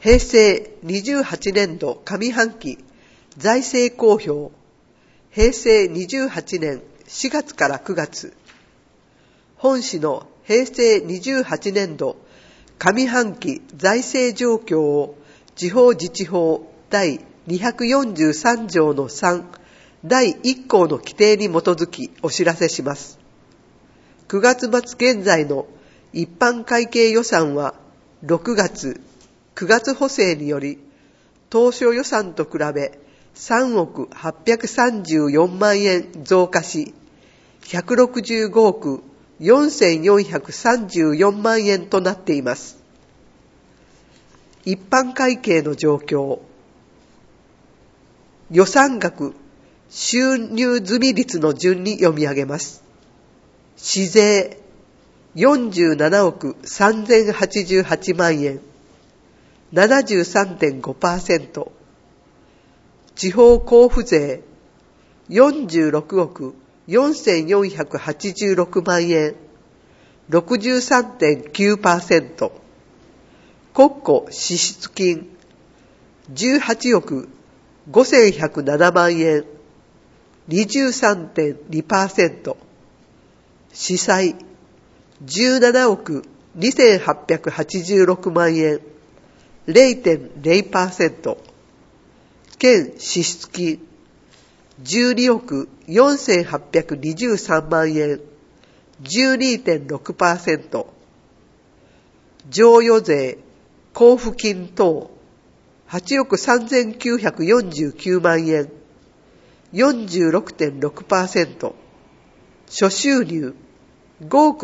平成28年度上半期財政公表。平成28年4月から9月。本市の平成28年度上半期財政状況を地方自治法第243条の3第1項の規定に基づきお知らせします。9月末現在の一般会計予算は6月、9月補正により当初予算と比べ3億834万円増加し、165億4434万円となっています。一般会計の状況。予算額、収入済率の順に読み上げます。市税、47億3088万円、73.5%。地方交付税、46億4486万円、63.9%。国庫支出金、18億5107万円、23.2%。司債、17億2886万円、0.0%。県支出金、12億4823万円、12.6%。贈与税、交付金等、8億3949万円、46.6%。諸収入、5億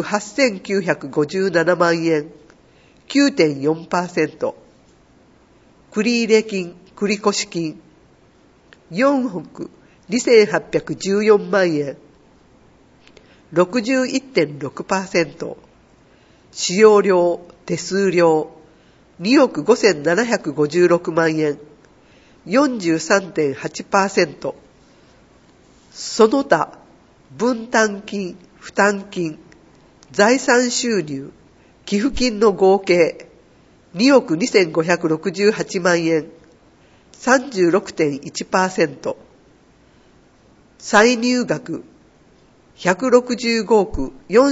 8957万円、9.4%。繰入金、繰越金、4億2814万円、61.6%。使用料、手数料、2億5756万円、43.8%。その他、分担金、負担金、財産収入、寄付金の合計、2億2568万円、36.1%。歳入額、165億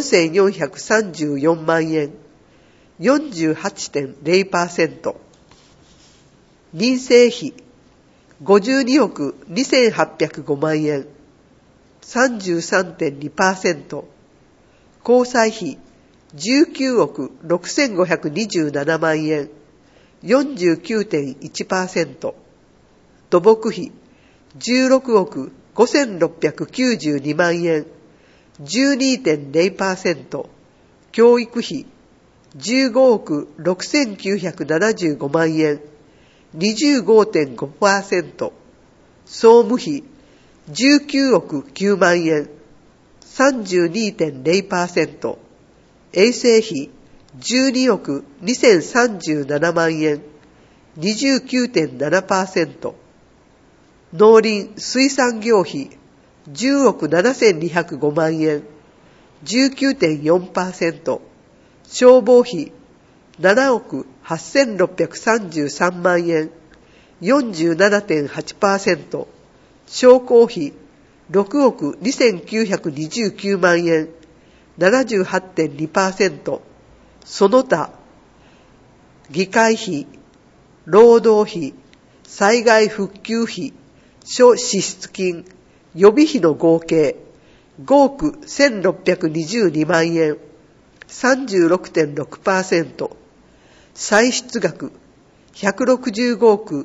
4434万円、48.0%。認製費、52億2805万円、33.2%。交際費、19億6527万円、49.1%。土木費、16億5692万円、12.0%。教育費、15億6975万円、25.5%。総務費、19億9万円、32.0%。衛生費、12億2037万円、29.7%。農林水産業費、10億7205万円、19.4%。消防費、7億8633万円、47.8%。商工費、6億2929万円、78.2%。その他、議会費、労働費、災害復旧費、諸支出金、予備費の合計、5億1622万円、36.6%。歳出額、165億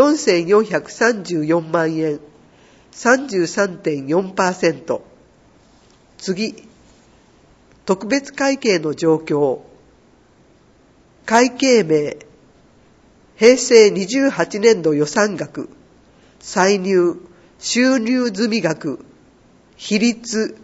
4434万円、33.4%。次、特別会計の状況。会計名、平成28年度予算額、歳入、収入済額、比率、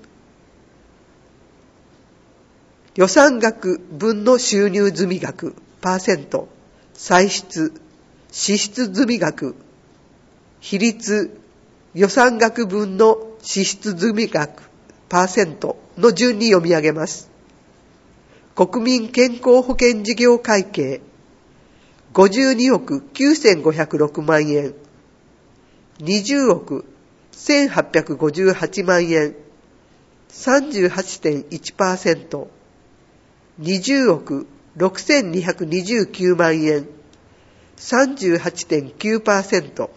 予算額分の収入済額、%、歳出、支出済額、比率、予算額分の支出済額、%の順に読み上げます。国民健康保険事業会計、 52億9506万円、20億1858万円、38.1%、20億6229万円、38.9%、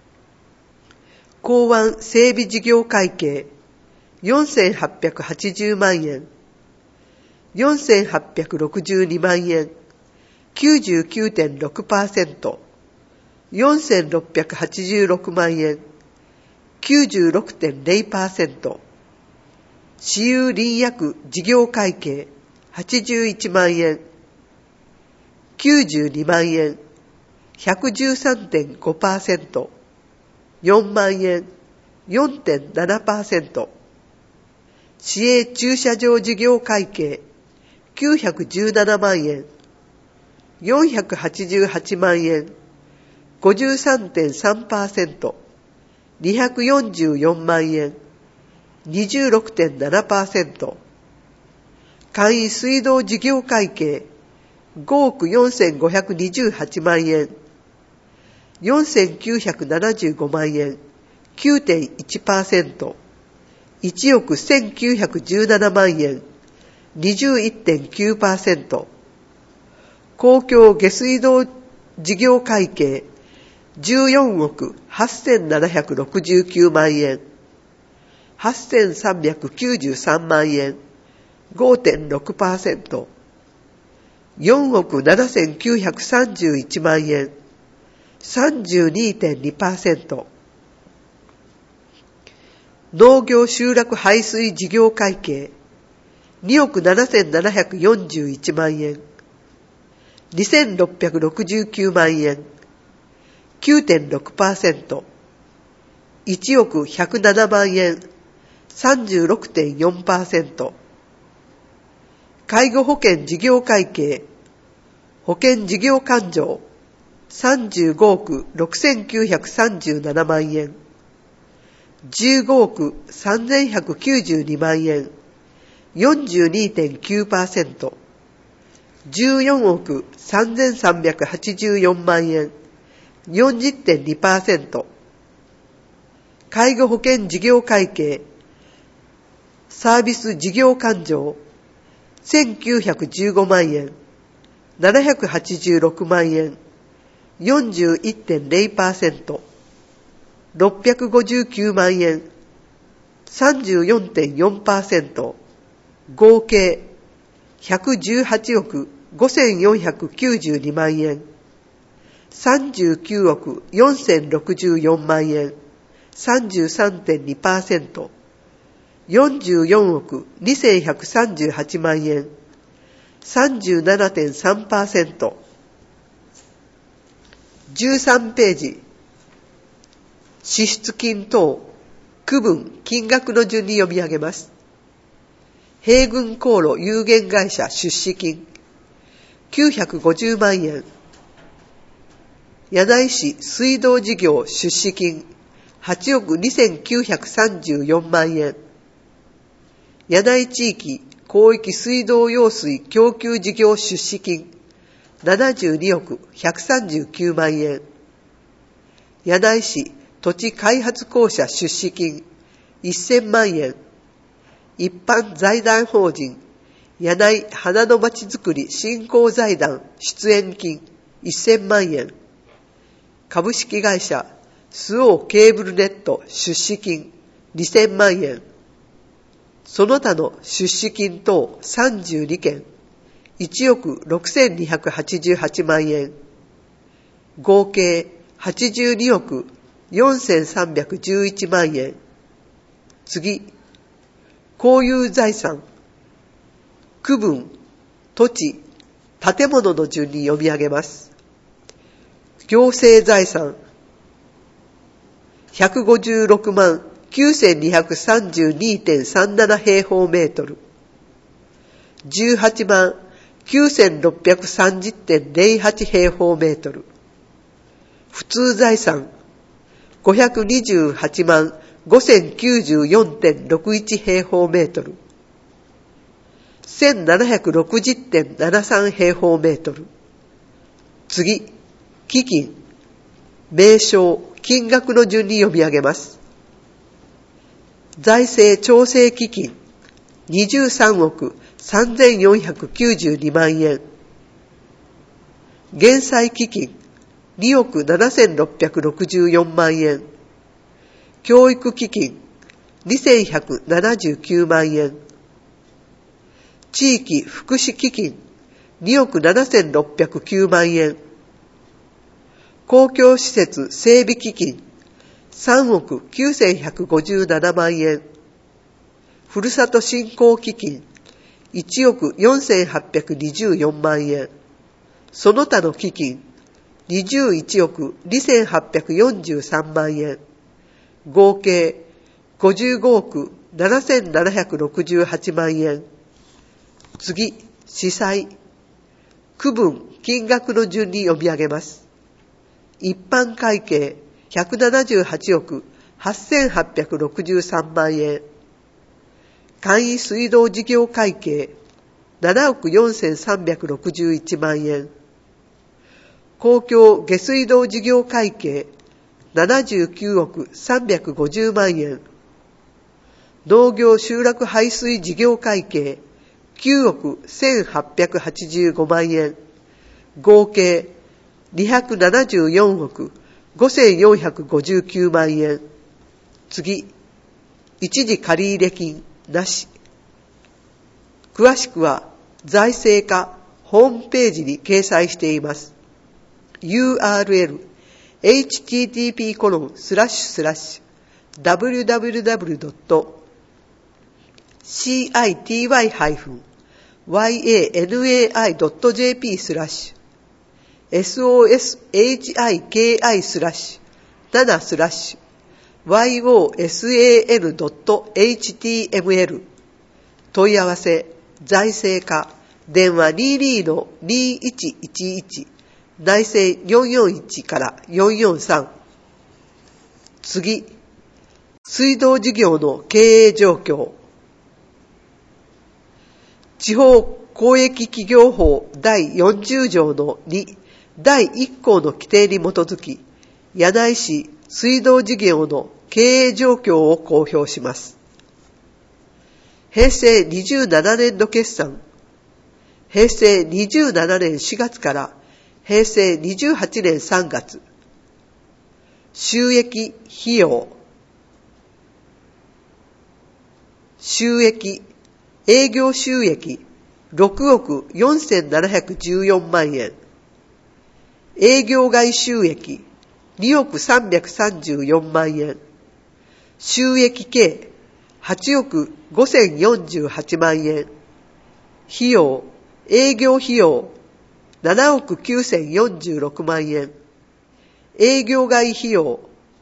港湾整備事業会計4880万円、4862万円、99.6%、4686万円、96.0%、私有林薬事業会計81万円、92万円、113.5%、4万円、4.7%、市営駐車場事業会計917万円、488万円、53.3%、244万円、26.7%、簡易水道事業会計5億4528万円、4975万円、9.1%、1億1917万円、21.9%、公共下水道事業会計14億8769万円、8393万円、5.6%、4億7931万円、32.2%、農業集落排水事業会計2億7741万円、2669万円、9.6%、1億107万円、36.4%、介護保険事業会計、保険事業勘定、35億6937万円、15億3192万円、42.9%、14億3384万円、40.2%、介護保険事業会計、サービス事業勘定、1915万円、786万円、41.0%、659万円、34.4%、合計118億5492万円、39億4064万円、33.2%、44億2138万円、37.3%。13ページ。支出金等、区分、金額の順に読み上げます。平郡航路有限会社出資金、950万円。柳井市水道事業出資金、8億2934万円。柳井地域広域水道用水供給事業出資金、72億139万円。柳井市土地開発公社出資金、1000万円。一般財団法人、柳井花のまちづくり振興財団出演金、1000万円。株式会社、スオーケーブルネット出資金、2000万円。その他の出資金等32件、1億6288万円。合計82億4311万円。次、公有財産。区分、土地、建物の順に読み上げます。行政財産。156万9232.37 平方メートル。18万9630.08 平方メートル。普通財産。528万5094.61 平方メートル。1760.73 平方メートル。次、 基金、名称、金額の順に読み上げます。財政調整基金、23億3492万円。減債基金、2億7664万円。教育基金、2179万円。地域福祉基金、2億7609万円。公共施設整備基金、3億9157万円。ふるさと振興基金、1億4824万円。その他の基金、21億2843万円。合計55億7768万円。次、司祭。区分、金額の順に読み上げます。一般会計178億8863万円。簡易水道事業会計7億4361万円。公共下水道事業会計79億350万円。農業集落排水事業会計9億1885万円。合計274億5459万円。次、一時借入金なし。詳しくは財政課ホームページに掲載しています。URL http://www.city-yosam.html 問い合わせ財政課電話 22-2111 内政441から443。次、水道事業の経営状況。地方公益企業法第40条の2第1項の規定に基づき、柳井市水道事業の経営状況を公表します。平成27年度決算。平成27年4月から平成28年3月。収益費用。収益、営業収益6億4714万円。営業外収益2億334万円。収益計8億5048万円。費用、営業費用7億9046万円。営業外費用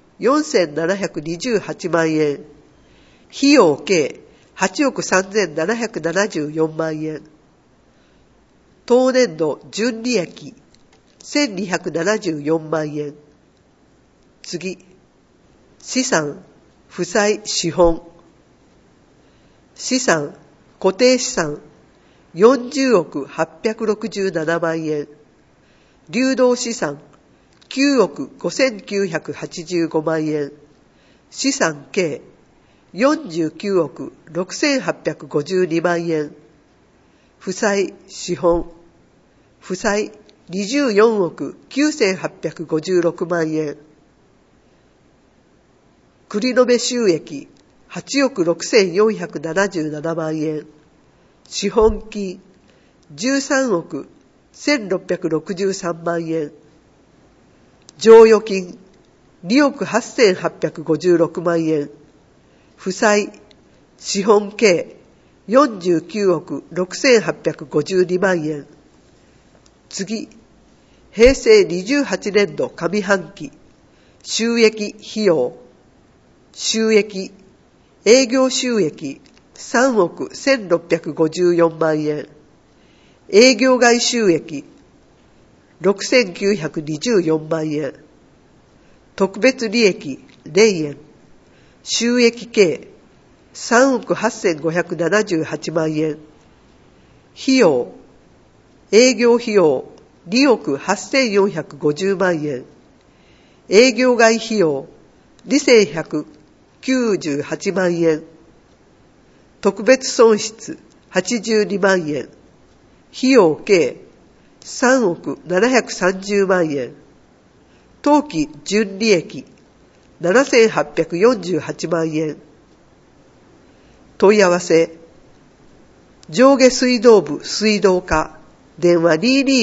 4728万円。費用計8億3774万円。当年度純利益1274万円。次、資産、負債、資本。資産、固定資産40億867万円。流動資産9億5985万円。資産計49億6852万円。負債、資本。負債24億9856万円。繰り延べ収益8億6477万円。資本金13億1663万円。剰余金2億8856万円。負債、資本計49億6852万円。次、平成28年度上半期、収益費用。収益、営業収益3億1654万円。営業外収益6924万円。特別利益0円。収益計3億8578万円。費用、営業費用 2億8450万円。営業外費用2198万円。特別損失82万円。費用計3億730万円。当期純利益7848万円。問い合わせ上下水道部水道課電話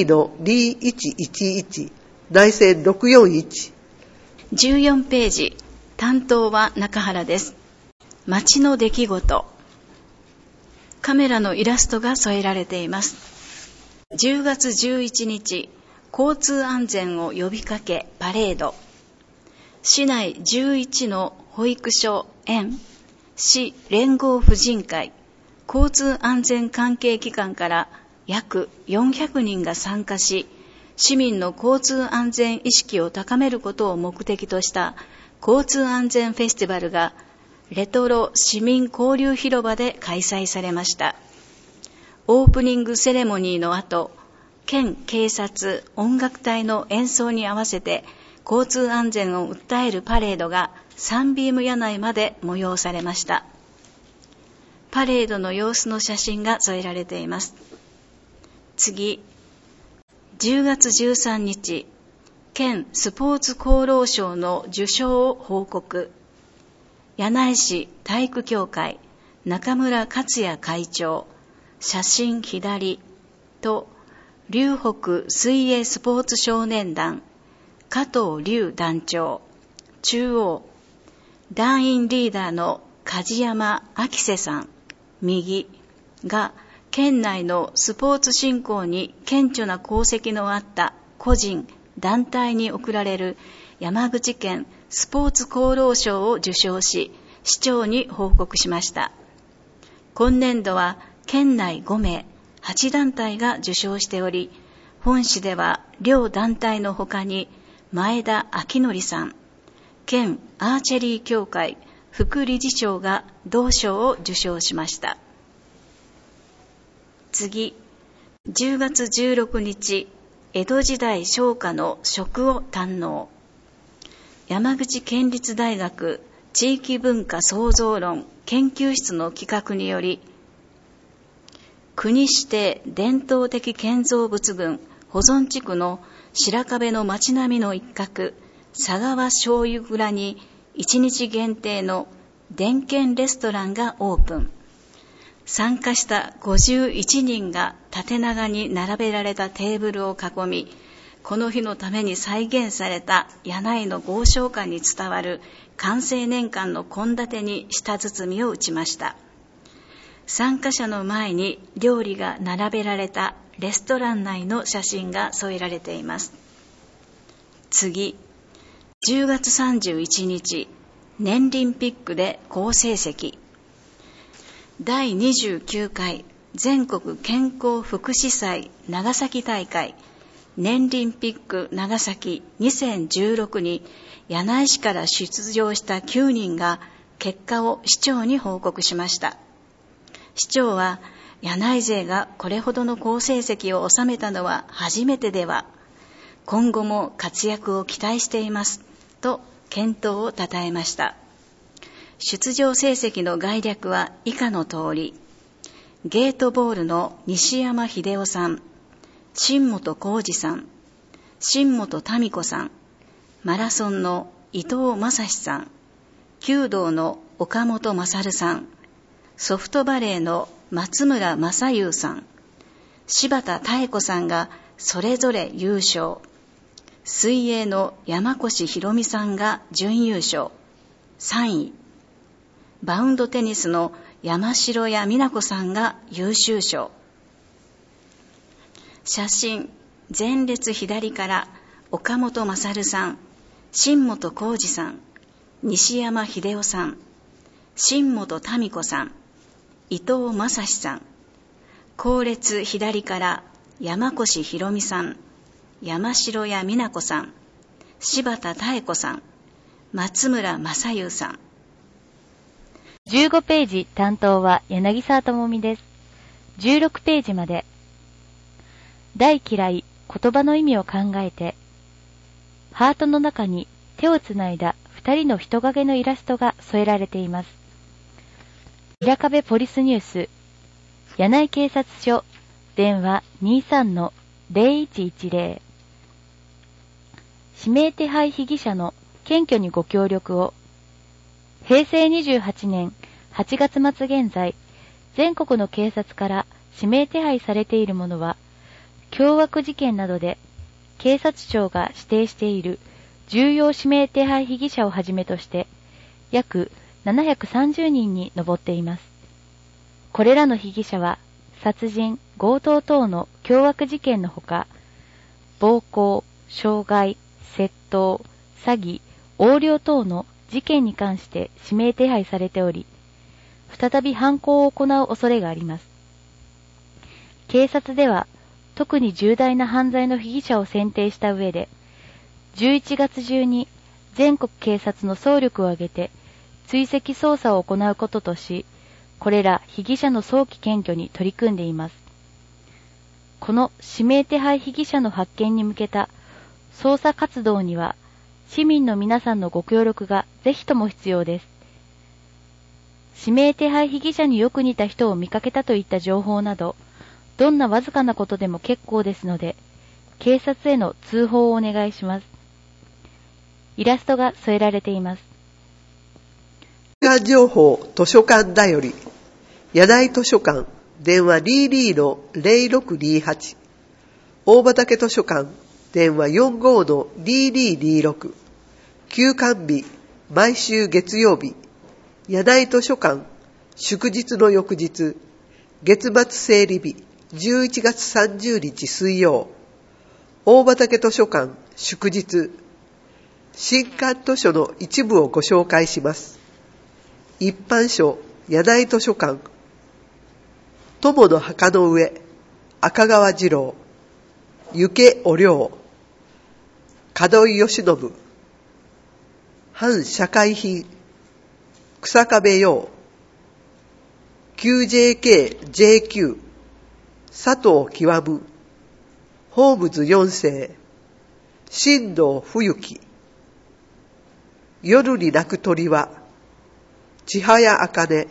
22-2111 内線641。 14ページ、担当は中原です。街の出来事。カメラのイラストが添えられています。10月11日、交通安全を呼びかけパレード。市内11の保育所、園、市連合婦人会、交通安全関係機関から約400人が参加し、市民の交通安全意識を高めることを目的とした交通安全フェスティバルがレトロ市民交流広場で開催されました。オープニングセレモニーの後、県警察音楽隊の演奏に合わせて交通安全を訴えるパレードがサンビーム屋内まで催されました。パレードの様子の写真が添えられています。次、10月13日、県スポーツ功労賞の受賞を報告。柳井市体育協会中村克也会長、写真左と龍北水泳スポーツ少年団加藤龍団長、中央団員リーダーの梶山明瀬さん、右が県内のスポーツ振興に顕著な功績のあった個人、団体に贈られる山口県スポーツ功労賞を受賞し、市長に報告しました。今年度は県内5名、8団体が受賞しており、本市では両団体の他に前田明則さん、県アーチェリー協会副理事長が同賞を受賞しました。次、10月16日、江戸時代商家の食を堪能。山口県立大学地域文化創造論研究室の企画により、国指定伝統的建造物群保存地区の白壁の町並みの一角、佐川醤油蔵に1日限定の電気レストランがオープン。参加した51人が縦長に並べられたテーブルを囲み、この日のために再現された柳井の豪商館に伝わる寛政年間の献立に舌包みを打ちました。参加者の前に料理が並べられたレストラン内の写真が添えられています。次、10月31日、年リンピックで好成績。第29回全国健康福祉祭長崎大会年リンピック長崎2016に柳井市から出場した9人が結果を市長に報告しました。市長は、柳井勢がこれほどの好成績を収めたのは初めてでは、今後も活躍を期待していますと健闘をたたえました。出場成績の概略は以下の通り、ゲートボールの西山秀夫さん、新本浩二さん、新本民子さん、マラソンの伊藤正史さん、弓道の岡本勝さん、ソフトバレーの松村正優さん、柴田妙子さんがそれぞれ優勝。水泳の山越博美さんが準優勝、3位。バウンドテニスの山城屋美奈子さんが優秀賞。写真、前列左から岡本勝さん、新本浩二さん、西山秀夫さん、新本民子さん、伊藤正史さん。後列左から山越博美さん、山城屋美奈子さん、柴田妙子さん、松村正優さん。 15ページ担当は柳沢智美です。16ページまで。大嫌い言葉の意味を考えて、ハートの中に手をつないだ2人の人影のイラストが添えられています。平壁ポリスニュース、柳井警察署、電話 23-0110。指名手配被疑者の検挙にご協力を。平成28年8月末現在、全国の警察から指名手配されているものは、凶悪事件などで警察庁が指定している重要指名手配被疑者をはじめとして、約730人に上っています。これらの被疑者は、殺人、強盗等の凶悪事件のほか、暴行、傷害、窃盗、詐欺、横領等の事件に関して指名手配されており、再び犯行を行う恐れがあります。警察では、特に重大な犯罪の被疑者を選定した上で、11月中に全国警察の総力を挙げて追跡捜査を行うこととし、これら被疑者の早期検挙に取り組んでいます。この指名手配被疑者の発見に向けた捜査活動には、市民の皆さんのご協力がぜひとも必要です。指名手配被疑者によく似た人を見かけたといった情報など、どんなわずかなことでも結構ですので、警察への通報をお願いします。イラストが添えられています。 情報図書館だより、柳井図書館、電話 22-0628、大畑図書館、電話 45-2226、休館日、毎週月曜日、柳井図書館、祝日の翌日、月末整理日、11月30日水曜、大畑図書館、祝日、新刊図書の一部をご紹介します。一般書、柳井図書館、友の墓の上、赤川次郎、行けお涼、門井義信、反社会品、草壁陽、QJK-JQ、佐藤極、ホームズ4世、新藤冬樹、夜に鳴く鳥は、千早茜、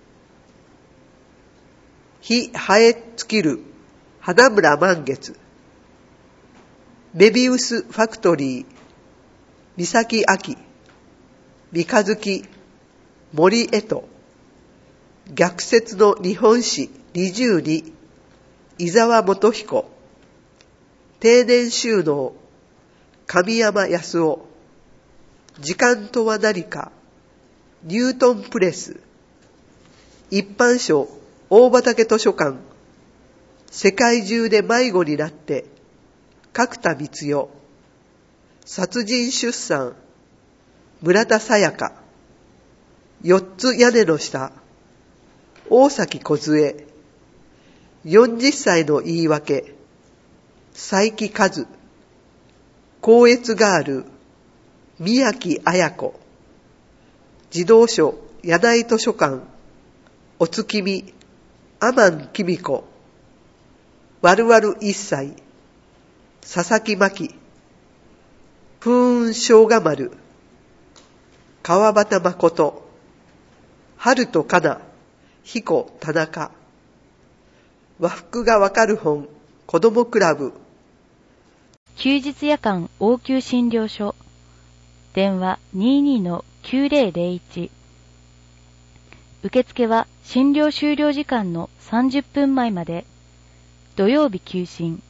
日生え尽きる花村満月、メビウスファクトリー、三崎秋、三日月、森江戸、逆説の日本史22、伊沢元彦、定年収納、神山康夫、時間とは何か、ニュートンプレス、一般書、大畑図書館、世界中で迷子になって、角田光代、殺人出産、村田沙耶香、四つ屋根の下、大崎梢、40歳の言い訳、佐伯和、光悦ガール、宮城綾子、児童書、柳井図書館、お月見、アマンキミコ、わるわる1歳、佐々木真希、プーン生姜丸、川端誠、春とかな、彦田中、和服がわかる本、子どもクラブ、 休日夜間応急診療所、電話 22-9001。受付は診療終了時間の30分前まで、土曜日休診。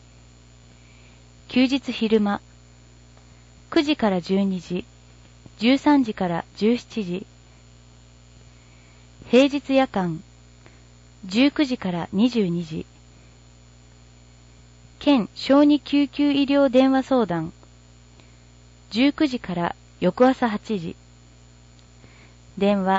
休日昼間、9時から12時、13時から17時。平日夜間、19時から22時。県小児救急医療電話相談、19時から翌朝8時。電話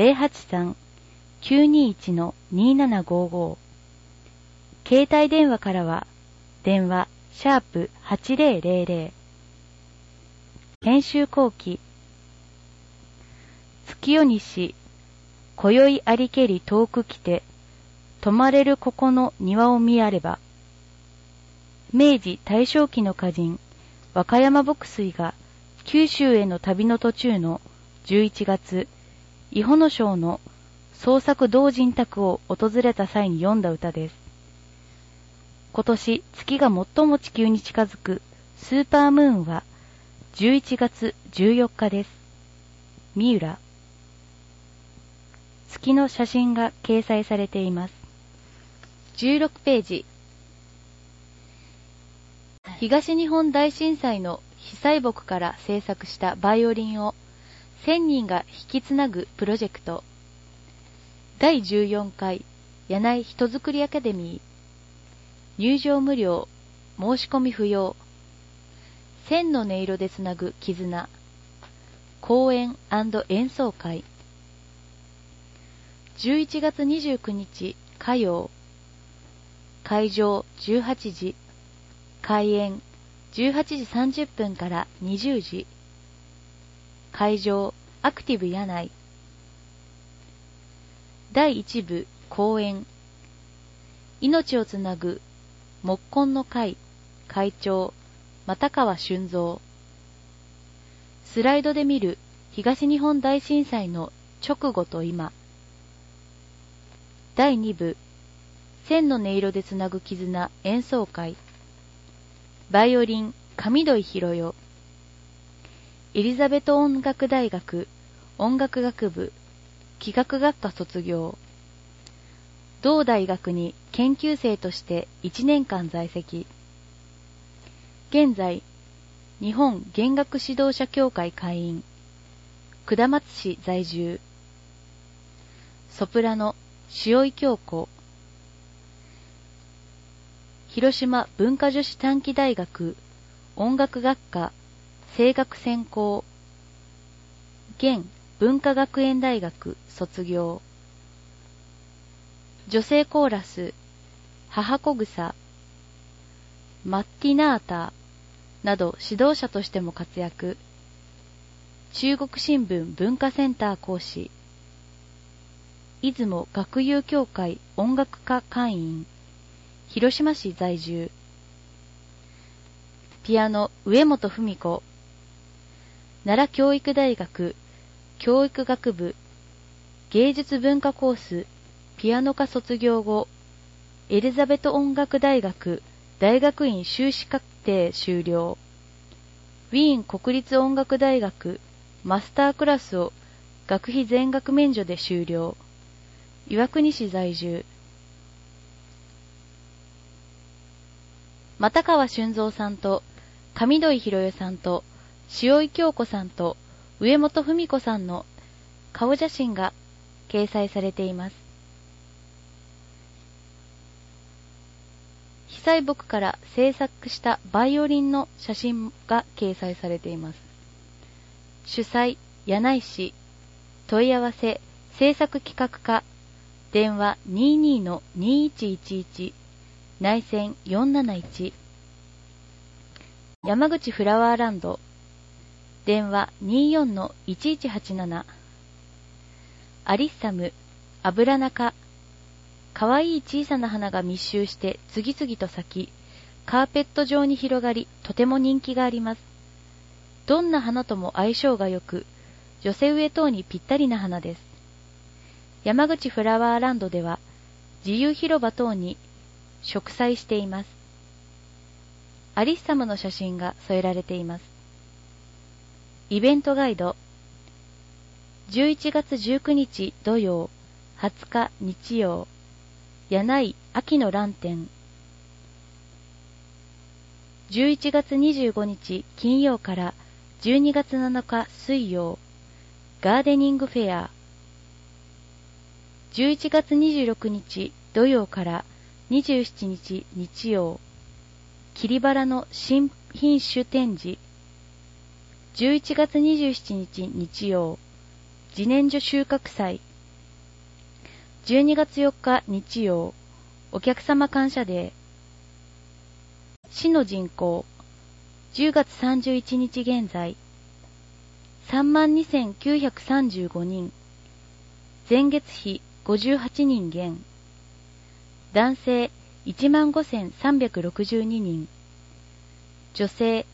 083-921-2755。携帯電話からは、電話#8000。編集後期。月夜西、今宵ありけり遠く来て、泊まれるここの庭を見やれば。 明治大正期の歌人、和歌山牧水が九州への旅の途中の11月、伊保の庄の創作同人宅を訪れた際に詠んだ歌です。今年月が最も地球に近づくスーパームーンは11月14日です。三浦。月の写真が掲載されています。16ページ。東日本大震災の被災木から制作したバイオリンを1000人が引きつなぐプロジェクト。第14回柳井人づくりアカデミー。入場無料、申し込み不要。千の音色でつなぐ絆。講演&演奏会。11月29日火曜。会場18時。開演18時30分から20時。会場アクティブ柳井。第1部講演。命をつなぐ木工の会会長又川俊三。スライドで見る東日本大震災の直後と今。第2部千の音色でつなぐ絆演奏会。バイオリン上土井宏代。エリザベト音楽大学音楽学部器楽学科卒業。同大学に研究生として1年間在籍。現在、日本弦楽指導者協会会員。下松市在住。ソプラノ、塩井京子。広島文化女子短期大学音楽学科声楽専攻。現文化学園大学卒業。女性コーラス、母子草、マッティナータなど指導者としても活躍。中国新聞文化センター講師。出雲学友協会音楽科会員。広島市在住。ピアノ上本文子。奈良教育大学教育学部芸術文化コースピアノ科卒業後、エリザベト音楽大学大学院修士課程修了。ウィーン国立音楽大学マスタークラスを学費全額免除で修了。岩国市在住。又川俊三さんと上土井宏代さんと塩井京子さんと上本文子さんの顔写真が掲載されています。被災木から制作したバイオリンの写真が掲載されています。主催柳井市。問い合わせ制作企画課。電話 22-2111 内線471。山口フラワーランド。電話 24-1187。アリッサムアブラナ科。かわいい小さな花が密集して次々と咲き、カーペット状に広がり、とても人気があります。どんな花とも相性が良く、寄せ植え等にぴったりな花です。山口フラワーランドでは、自由広場等に植栽しています。アリッサムの写真が添えられています。イベントガイド。11月19日土曜、20日日曜。柳井秋のランテン。11月25日金曜から12月7日水曜、ガーデニングフェア。11月26日土曜から27日日曜、桐バラの新品種展示。11月27日日曜、自然薯収穫祭。12月4日日曜、お客様感謝デー。市の人口、10月31日現在、32,935 人。前月比58人減。男性 15,362 人。 女性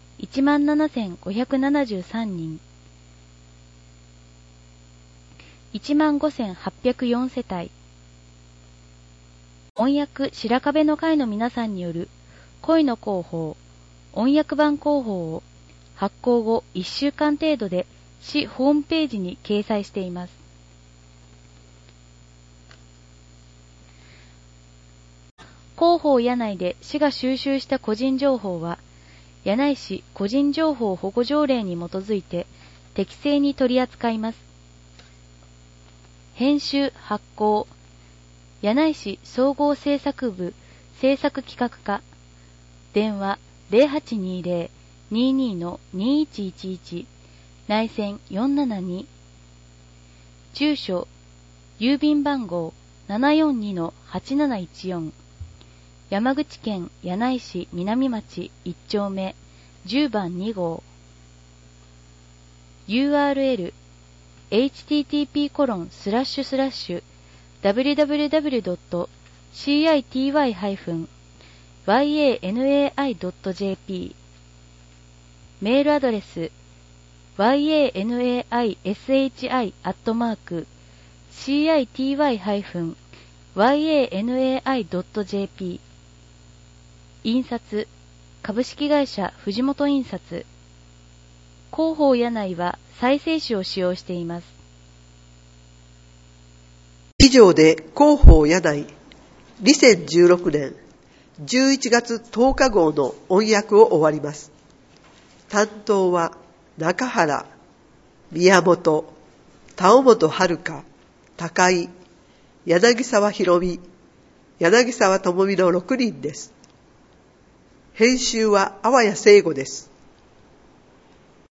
17,573人、15,804世帯。音訳白壁の会の皆さんによる恋の広報、音訳版広報を発行後1週間程度で市ホームページに掲載しています。広報柳井で市が収集した個人情報は、柳井市個人情報保護条例に基づいて適正に取り扱います。編集発行、柳井市総合政策部政策企画課、電話 0820-22-2111 内線472、住所郵便番号 742-8714、山口県柳井市南町1丁目10番2号、 URL http://www.city-yanai.jp、 メールアドレス yanaishi@city-yanai.jp、 印刷株式会社藤本印刷。広報柳井は再生紙を使用しています。 以上で広報柳井2016年11月10日号の音訳を終わります。担当は中原、宮本、田尾本遥、高井、柳沢博美、柳沢智美の6人です。編集は淡谷聖吾です。